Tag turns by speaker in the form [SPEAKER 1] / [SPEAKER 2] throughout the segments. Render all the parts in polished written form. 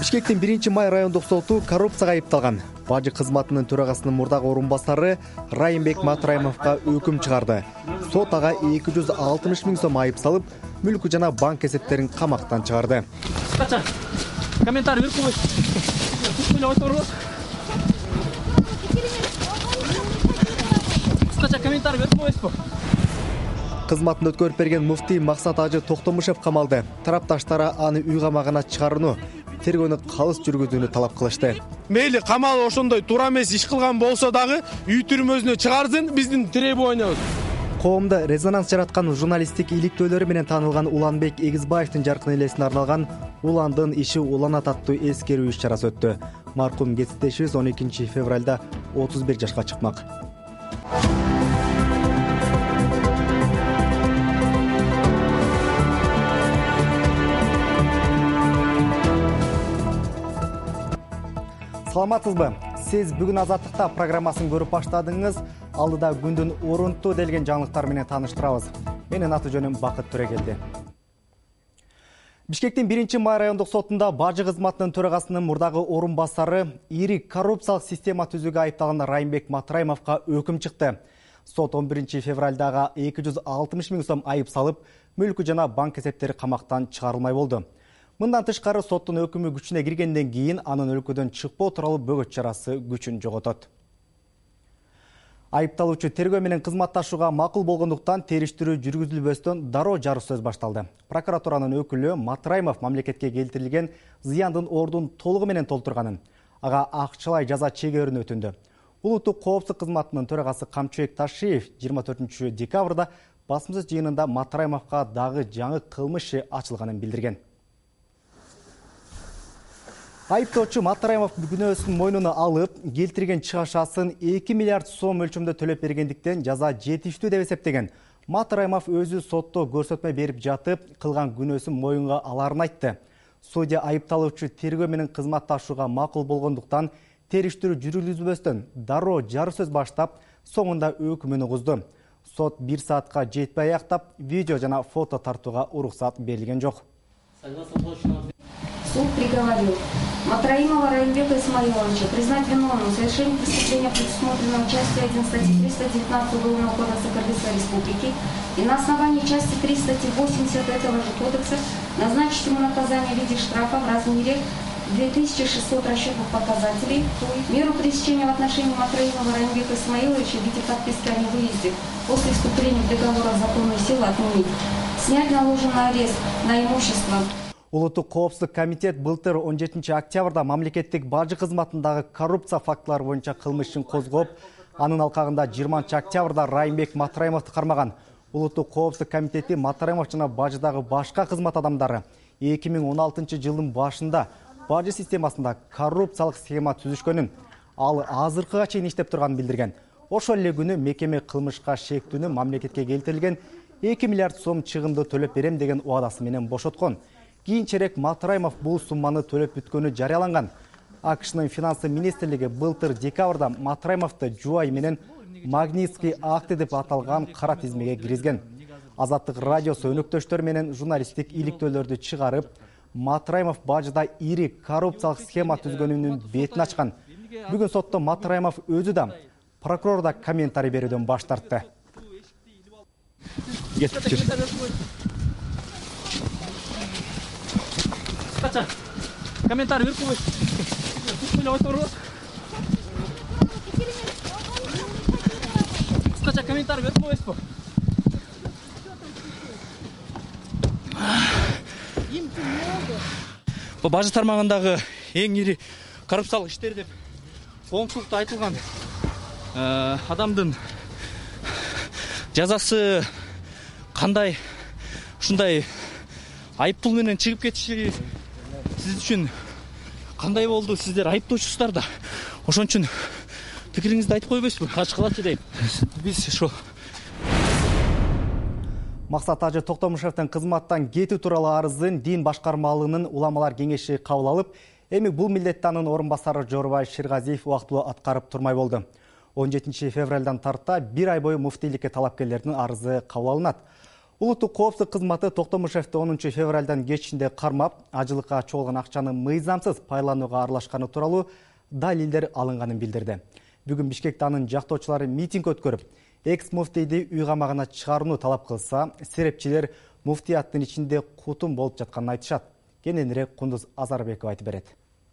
[SPEAKER 1] Бишкектин 1-май райондук соту коррупцияга айыпталган бажы кызматынын төрагасынын мурдагы орун басары Райымбек Матраимовго өкүм чыгарды. Сот ага 260 миң сом айып салып, мүлкү жана банк эсептерин камактан чыгарды.
[SPEAKER 2] Кача комментарий берип койсуң. Кача комментарий берип койсуңбу?
[SPEAKER 1] Кызматын өткөрүп берген муфтий Максат Ажы Токтомушев камалды. Тарапташтары аны үй камагына чыгарууну, тергөөнү калыс жүргүзүүнү талап кылышты.
[SPEAKER 3] Мейли камал ошондой туура эмес иш кылган болсо дагы үй түрмөсүнө чыгарсын, биздин требованиябыз.
[SPEAKER 1] Коомдо резонанс жараткан журналисттик иликтөөлөрү менен таанылган Уланбек Эгизбаевдин жаркын элесине арналган Уландын иши уланат аттуу эскерүү иш чарасы өттү. Маркум кесиптешибиз 12 февралда 31 жашка чыкмак. Саламатсызбы? Сиз бүгүн Азаттыкта программасын көрүп баштадыңыз. Алдыда күндүн орунтуу делген жаңылыктар менен тааныштырабыз. Менин аты жөнүм Бакыт Төрөгелди. Бишкектин 1-май райондук сотунда бажы кызматынын төрагасынын мурдагы орун басары ири коррупциялык система түзүүгө айыпталган Райымбек Матраимовго өкүм чыкты. Сот 11 февралдагы 260 миң сом айып салып, мүлкү жана банк эсептери камактан чыгарылмай болду. Мындан тышкары соттун өкүмү күчүнө киргенден кийин анын өлкөдөн чыкпоо тууралуу бөгөт чарасы күчүн жоготот. Айыпталуучу тергөө менен кызматташууга макул болгондуктан териштирүү жүргүзүлбөстөн дароо жарыш сөз башталды. Прокуратуранын өкүлү Матраимов мамлекетке келтирилген зыяндын ордун толугу менен толтурганын, ага акчалай жаза чегөөрүнү өтүндү. Улуттук коопсуздук кызматынын төрагасы Камчыбек Ташиев 24 декабрда басмасөз жыйынында Матраимовго дагы жаңы кылмыш иши ачылганын билдирген. Айыптоочу Матраимов күнөөсүн мойнуна алып, келтирген чыгашасын 2 миллиард сом өлчөмдө төлөп бергендиктен жаза жетиштүү деп эсептеген. Матраимов өзү сотто көрсөтмө берип жатып, кылган күнөөсүн моюнга аларын айтты. Судья айыпталуучу тергөө менен кызматташууга макул болгондуктан териштирүү жүргүзүлбөстөн дароо жарыш сөз баштап, соңунда өкүмүн угузду. Сот 1 саатка жетпей аяктап, видео жана фото тартууга уруксат берилген жок.
[SPEAKER 4] Суд приговорил Матраимова Райымбека Исмаиловича признать виновным в совершении преступления, предусмотренного частью 1 статьи 319 Уголовного кодекса Кыргызской Республики, и на основании части 3 статьи 80 этого же кодекса назначить ему наказание в виде штрафа в размере 2600 расчетных показателей, меру пресечения в отношении Матраимова Райымбека Исмаиловича в виде подписки о невыезде после вступления договора в законную силу отменить, снять наложенный арест на имущество.
[SPEAKER 1] Улуттук коопсуздук комитет былтыр 17 октябрда мамлекеттик бажы кызматындагы коррупция фактылары боюнча кылмыш ишин козгоп, анын алкагында 20 октябрда Райымбек Матраимовду кармаган. Улуттук коопсуздук комитети Матраимов жана бажыдагы башка кызмат адамдары 2016 жылдын башында бажы системасында коррупциялык схема түзүшкөнүн, ал азыркыга чейин иштеп турганын билдирген. Ошол эле күнү мекеме кылмышка шектүүнү мамлекетке келтирилген 2 миллиард сом чыгымды төлөп берем деген убадасы менен бошоткон. Кийинчерээк Матраимов бул сумманы төлөп бүткөнү жарыяланган. АКШнын финансы министрлиги былтыр декабрда Матраимовду жубай менен Магнитский акты деп аталган кара тизмеге киргизген. Азаттык радиосу өнөктөштөр менен журналисттик иликтөөлөрдү чыгарып, Матраимов бажыда ири коррупциялык схема түзгөнүнүн бетин ачкан. Бүгүн сотто Матраимов өзү да, прокурор да комментарий берүүдөн баш тартты.
[SPEAKER 2] Кача комментарий берип койсуң. Кача комментарий берип койсуңбу? Бул бажы тармагындагы эң ири коррупциялык иштер деп коомчулукта айтылган адамдын жазасы кандай ушундай айыппул менен чыгып кетиши сиз үчүн кандай болду? Сиздер айыптоочусуздар да. Ошон үчүн пикириңизди айтып койбойсузбу? Ачкылачы дейм. Биз ошо
[SPEAKER 1] Максат Ажы Токтомушевдин кызматтан кетүү тууралуу арызын дин башкармалыгынын уламалар кеңеши кабыл алып, эми бул милдетти анын орун басары Жорубай Ширгазиев убактылуу аткарып турмай болду. 17 февралдан тарта 1 ай бою муфтийликке талапкерлердин арызы кабыл алынат. Улуттук коопсуздук кызматы Токтомушевди 10 февралдан кечинде кармап, ажылыкка чогулган акчаны мыйзамсыз пайдаланууга аралашканы тууралуу далилдер алынганын билдирди. Бүгүн Бишкекте анын жактоочулары митинг өткөрүп, экс-муфтийди үй камагына чыгарууну талап кылса, серепчилер муфтияттын ичинде кутум болуп жатканын айтышат. Кененирээк Кундуз Азарбекова айтып берет.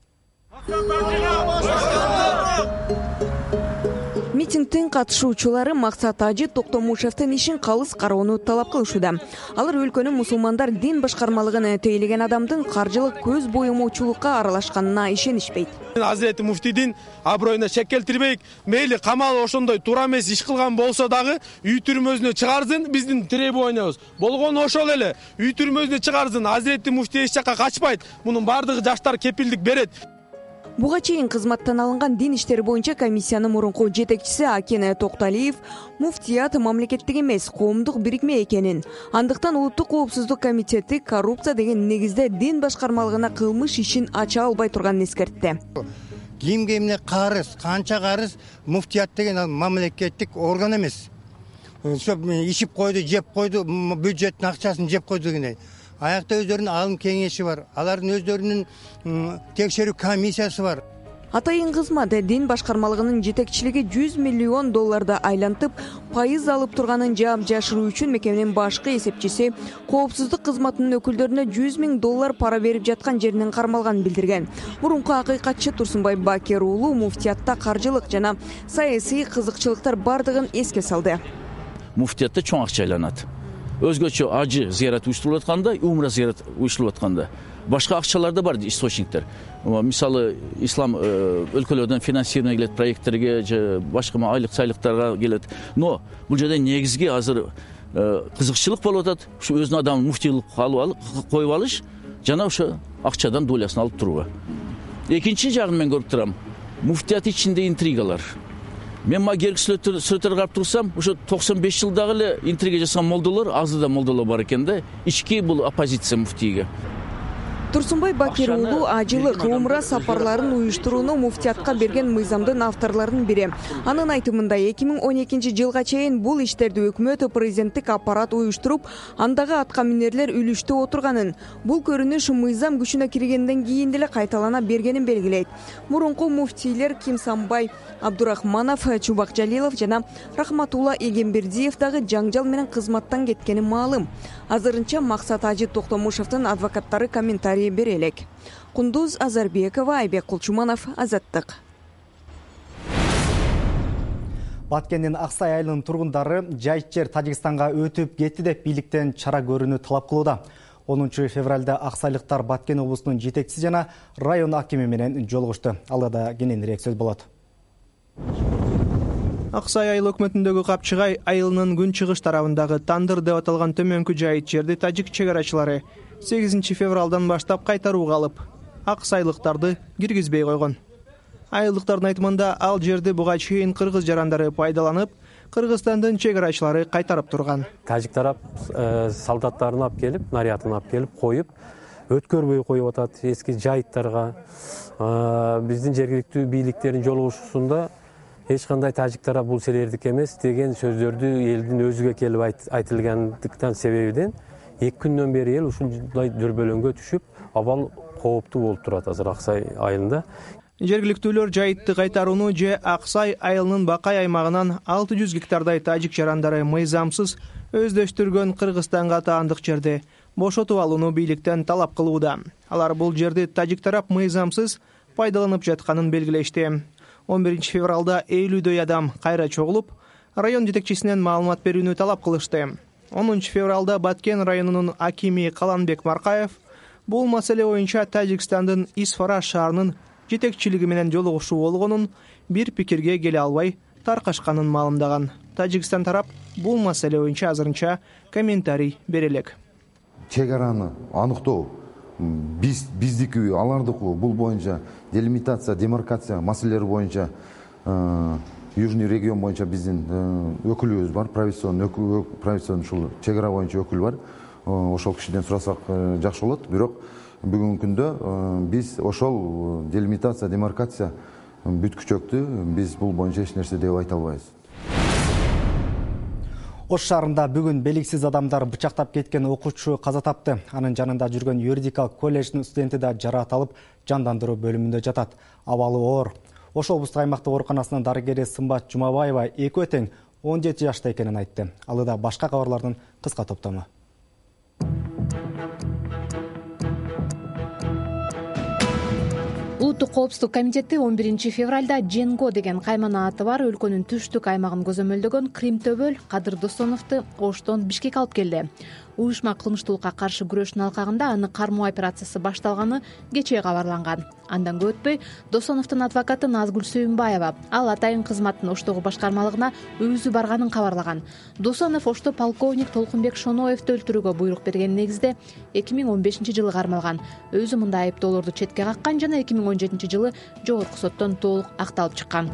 [SPEAKER 5] Митингтин катышуучулары Максат Ажы Токтомушевдин ишин калыс кароону талап кылышууда. Алар өлкөнүн мусулмандар дин башкармалыгын тейлеген адамдын каржылык көз боюмоочулукка аралашканына ишенишпейт.
[SPEAKER 3] Азирети муфтийдин аброюна шек келтирбейик. Мейли камал ошондой туура эмес иш кылган болсо дагы үй түрмөсүнө чыгарсын, биздин требованиябыз. Болгону ошол эле. Үй түрмөсүнө чыгарсын. Азирети муфтий эч жакка качпайт. Мунун бардыгы жаштар кепилдик берет.
[SPEAKER 5] Буга чейин кызматтан алынган дин иштери боюнча комиссиянын мурунку жетекчиси Акен Токталиев муфтият мамлекеттик эмес, коомдук бирикме экенин, андыктан улуттук коопсуздук комитети коррупция деген негизде дин башкармалыгына кылмыш ишин ача албай турганын эскертти.
[SPEAKER 6] Кимге эмне карыз, канча карыз, муфтият деген мамлекеттик орган эмес. Ошо ишип койду, жеп койду, бюджеттин акчасын жеп койду дегендей. Аякта өздөрүнүн алым кеңеши бар. Алардын өздөрүнүн текшерүү комиссиясы бар.
[SPEAKER 5] Атайын кызмат дин башкармалыгынын жетекчилиги 100 миллион долларды айлантып, пайыз алып турганын жаап жашыруу үчүн мекеменин башкы эсепчиси коопсуздук кызматынын өкүлдөрүнө 100 000 доллар пара берип жаткан жеринен кармалганын билдирген. Мурунку акыйкатчы Турсунбай Бакер уулу муфтиятта каржылык жана саясий кызыкчылыктар бардыгын эске салды.
[SPEAKER 7] Муфтиятта чоң акча айланат. Өзгөчө ажы зыярат уюштурулуп атканда, умра зыярат уюштурулуп атканда башка акчалар да бар источниктер. Мисалы ислам өлкөлөрдөн финансирование келет проекттерге, же башка айлык сайлыктарга келет. Но бул жерде негизги азыр кызыкчылык болуп атат. Ушу өзүнүн адамын муфтийлик коюп алыш жана ошо акчадан долясын алып турууга. Экинчи жагын мен көрүп турам. Муфтият ичинде интригалар. Мен герк сүрөттөр карап турсам, ошо 95 жылдагы эле интрига жасаган молдолор, азыр да молдолор бар экен да. Ички бул оппозиция муфтийге.
[SPEAKER 5] Турсунбай Бакер уулу ажылык умра сапарларын уюштурууну муфтиятка берген мыйзамдын авторлорунун бири. Анын айтымында 2012 жылга чейин бул иштерди өкмөт президенттик аппарат уюштуруп, андагы аткаминерлер үлүштө отурганын, бул көрүнүш мыйзам күчүнө киргенден кийин деле кайталана бергенин белгилейт. Мурунку муфтийлер Кимсанбай Абдурахманов, Чубак Жалилов жана Рахматулла Эгембердиев дагы жаңжал менен кызматтан кеткени маалым. Азырынча Максат Ажы Токтомушевдин адвокаттары комментарий берелек. Кундуз Азарбекова, Айбек Кулчуманов, Азаттык.
[SPEAKER 1] Баткендин Аксай айылынын тургундары жайыт жер Тажикстанга өтүп кетти деп бийликтен чара көрүүнү талап кылууда. 10 февралда аксайлыктар Баткен облусунун жетекчиси жана район акими менен жолугушту. Алда кененирээк сөз болот.
[SPEAKER 8] Аксай айыл өкмөтүндөгү Капчыгай айылынын күнчыгыш тарабындагы Тандыр деп аталган төмөнкү жайыт жерди тажик чегарачылары 8 февралдан баштап кайтарууга алып, аксайлыктарды киргизбей койгон. Айылдыктардын айтымында ал жерди буга чейин кыргыз жарандары пайдаланып, Кыргызстандын чегарачылары кайтарып турган.
[SPEAKER 9] Тажик тарап солдаттарын алып келип, нарядын алып келип коюп, өткөрбөй коюп атат эски жайыттарга. Биздин жергиликтүү бийликтердин жолугушуусунда эч кандай тажик тарап бул силердик эмес деген сөздөрдү элдин өзүгө келип айтылгандыктан себебинен 2 күндөн бери эл ушундай дүрбөлөңгө түшүп, абал кооптуу болуп турат азыр Аксай айылында.
[SPEAKER 8] Жергиликтүүлөр жайытты кайтарууну же Аксай айылынын Бакай аймагынан 600 гектардай тажик жарандары мыйзамсыз өздөштүргөн Кыргызстанга таандык жерди бошотуп алууну бийликтен талап кылууда. Алар бул жерди тажик тарап мыйзамсыз пайдаланып жатканын белгилешти. 11 февралда 50 адам кайра чогулуп, район жетекчисинен маалымат берүүнү талап кылышты. 10 февралда Баткен районунун акими Каланбек Маркаев бул маселе боюнча Тажикстандын Исфара шаарынын жетекчилиги менен жолугушуу болгонун, бир пикирге келе албай таркашканын маалымдаган. Тажикстан тарап бул маселе боюнча азырынча комментарий берелек.
[SPEAKER 10] Чегараны аныктоо биздики, алардыкы бул боюнча делимитация, демаркация маселелери боюнча Южный регион боюнча биздин өкүлүбүз бар, правительственный ушул чегара боюнча өкүл бар. Ошол кишиден сурасак жакшы болот. Бирок бүгүнкү күндө биз ошол делимитация, демаркация бүткүчөктү биз бул боюнча эч нерсе деп айта албайбыз.
[SPEAKER 1] Ош шаарында бүгүн белгисиз адамдар бычактап кеткен окуучу каза тапты. Анын жанында жүргөн юридикалык колледждин студенти да жараат алып, жандандыруу бөлүмүндө жатат. Абалы оор. Ош облустук аймактык ооруканасынын дарыгери Сымбат Жумабаева экөө тең 17 жашта экенин айтты. Ал да башка кабарлардын кыска топтому.
[SPEAKER 11] Улуттук коопсуздук комитети 11 февралда Женго деген каймана аты бар өлкөнүн түштүк аймагын көзөмөлдөгөн Крим Төбөл Кадыр Досоновду Оштон Бишкекке алып келди. Уюшма кылмыштуулукка каршы күрөштүн алкагында аны кармоо операциясы башталганы кечээ кабарланган. Андан көп өтпөй Досоновдун адвокаты Назгүл Сүйүнбаева ал атайын кызматтын Оштогу башкармалыгына өзү барганын кабарлаган. Досонов Ошто полковник Толкунбек Шоноевду өлтүрүүгө буйрук берген негизде 2015 жылы кармалган. Өзү мындай айыптоолорду четке каккан жана 2017 жылы жогорку соттон толук акталып чыккан.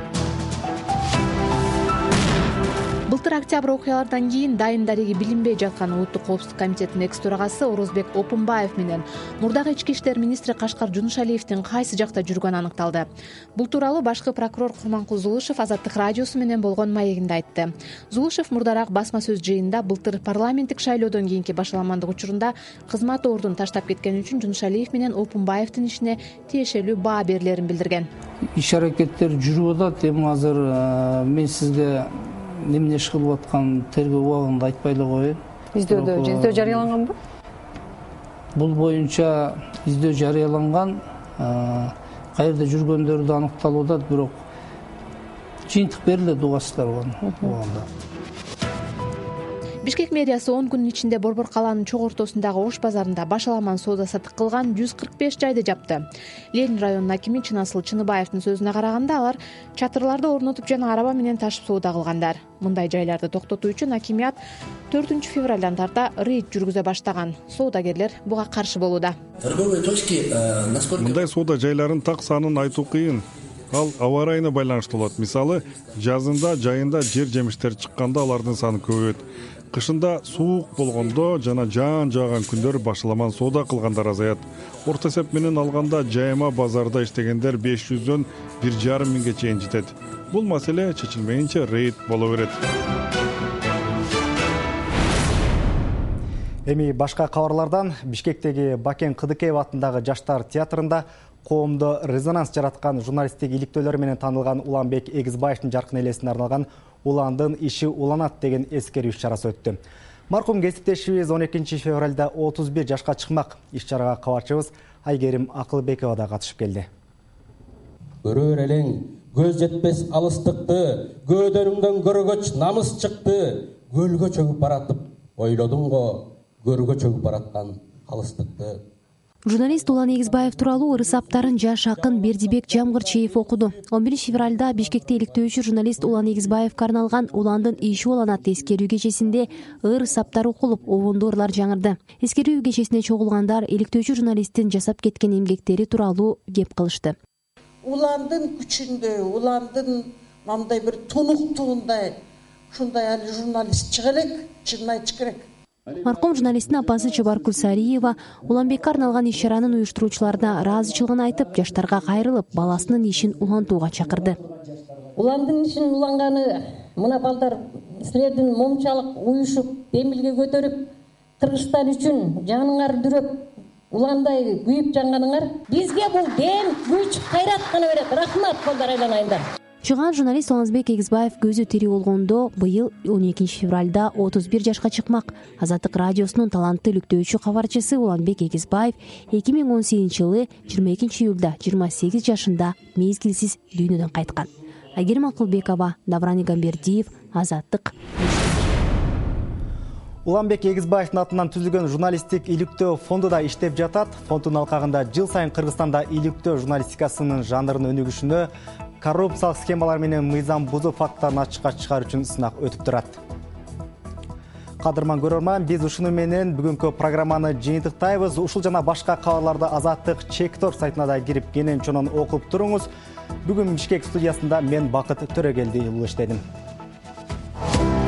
[SPEAKER 11] Былтыр октябрь окуялардан кийин дайын дареги билинбей жаткан Улуттук коопсуздук комитетинин экс төрагасы Орозбек Опунбаев менен мурдагы ички иштер министри Кашкар Жунушалиевдин кайсы жакта жүргөнү аныкталды. Бул тууралуу башкы прокурор Курманкул Зулушев Азаттык радиосу менен болгон маегинде айтты. Зулушев мурдараак басма сөз жыйынында былтыр парламенттик шайлоодон кийинки башаламандык учурунда кызмат ордун таштап кеткени үчүн Жунушалиев менен Опунбаевдин ишине тиешелүү баа берилерин билдирген.
[SPEAKER 12] Иш аракеттер жүрүп атат. Эми азыр мен сизге эмне иш кылып аткан тергөө убагында айтпай эле коеюн.
[SPEAKER 11] Издөө жарыяланганбы?
[SPEAKER 12] Бул боюнча издөө жарыяланган, каерде жүргөндөрү да аныкталып атат, бирок жыйынтык берилет угасыздар убагында.
[SPEAKER 11] Бишкек мэриясы 10 күнүн ичинде Борбор калаанын чок ортосундагы Ош базарында башаламан соода сатык кылган 145 жайды жапты. Ленин районунун акими Чынасыл Чыныбаевдин сөзүнө караганда алар чатырларды орнотуп жана араба менен ташып соода кылгандар. Мындай жайларды токтотуу үчүн акимият 4 февралдан тарта рейд жүргүзө баштаган. Соодагерлер буга каршы болууда.
[SPEAKER 13] Мындай соода жайларын так санын айтуу кыйын. Ал аба ырайына байланыштуу болот. Мисалы, жазында, жайында жер жемиштер чыкканда алардын саны көбөйөт. Кышында суук болгондо жана жаан жааган күндөр башаламан соода кылгандар азаят. Орто эсеп менен алганда жайма базарда иштегендер 500дөн 1,5 миңге чейин жетет. Бул маселе чечилмейинче рейд боло берет.
[SPEAKER 1] Эми башка кабарлардан Бишкектеги Бакен Кыдыкеев атындагы жаштар театрында коомдо резонанс жараткан журналисттик иликтөөлөр менен таанылган Уланбек Эгизбаевдин жаркын элесине арналган Уландын иши уланат деген эскерүү иш-чарасы өттү. Маркум кесиптешибиз 12 февралда 31 жашка чыкмак. Иш-чарага кабарчыбыз Айгерим Акылбекова да катышып келди.
[SPEAKER 14] Көрөр элең көз жетпес алыстыкты, көөдөрүңдөн көргөч намыс чыкты, көлгө чөгүп баратып, ойлодуң го көргө чөгүп бараткан алыстыкты.
[SPEAKER 15] Журналист Улан Эгизбаев тууралуу ырыс аптарын жаш акын Бердибек Жамгырчиев окуду. 11 февралда Бишкекте иликтөөчү журналист Улан Эгизбаевке арналган Уландын иши уланат эскерүү кечесинде ырыс аптар окулуп, обондуу ырлар жаңырды. Эскерүү кечесине чогулгандар иликтөөчү журналисттин жасап кеткен эмгектери тууралуу кеп кылышты.
[SPEAKER 16] Уландын күчүндө, уландын мындай бир тунуктуундай ушундай али журналист чыга элек, чынын айтыш керек.
[SPEAKER 15] Маркум журналисттин апасы Чыбаркүл Сариева Уланбекке арналган иш-чаранын уюштуруучуларына ыраазычылыгын айтып, жаштарга кайрылып, баласынын ишин улантууга чакырды.
[SPEAKER 17] Уландын ишин уланганы мына балдар силердин момчалык уюшуп, демилге көтөрүп, Кыргызстан үчүн жаныңар дүрөп, уландай күйүп жанганыңар бизге бул дем, күч, кайрат гана берет. Рахмат, балдар, айланайындар.
[SPEAKER 15] Чыган журналист Уланбек Эгизбаев көзү тирүү болгондо быйыл 12 февралда 31 жашка чыкмак. Азаттык радиосунун талантты иликтөөчү кабарчысы Уланбек Эгизбаев 2018 жылы 22 июлда 28 жашында мезгилсиз дүйнөдөн кайткан. Айгерим Акылбекова, Давран Игамбердиев, Азаттык.
[SPEAKER 1] Уланбек Эгизбаевдин атынан түзүлгөн журналисттик иликтөө фонду да иштеп жатат. Фондун алкагында жыл сайын Кыргызстанда иликтөө журналистикасынын жанрын өнүгүшүнө, коррупциялык схемалар менен мыйзам бузуу фактыларын ачыкка чыгаруу үчүн сынак өтүп турат. Кадырман көрөрман, биз ушуну менен бүгүнкү программаны жыйынтыктайбыз. Ушул жана башка кабарларды Азаттык Чек.Tor сайтына да кирип кенен чонон окуп туруңуз. Бүгүн Бишкек студиясында мен Бакыт Төрөгелдиев иштедим.